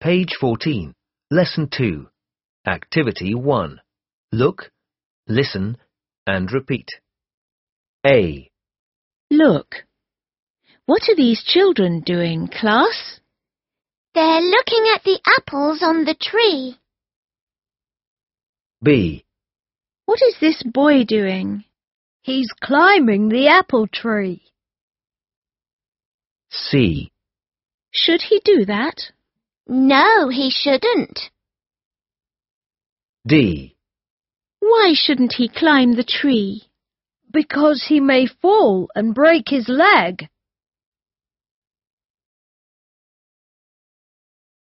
Page 14. Lesson 2. Activity 1. Look, listen and repeat. A. Look. What are these children doing, class? They're looking at the apples on the tree. B. What is this boy doing? He's climbing the apple tree. C. Should he do that? No, he shouldn't. D. Why shouldn't he climb the tree? Because he may fall and break his leg.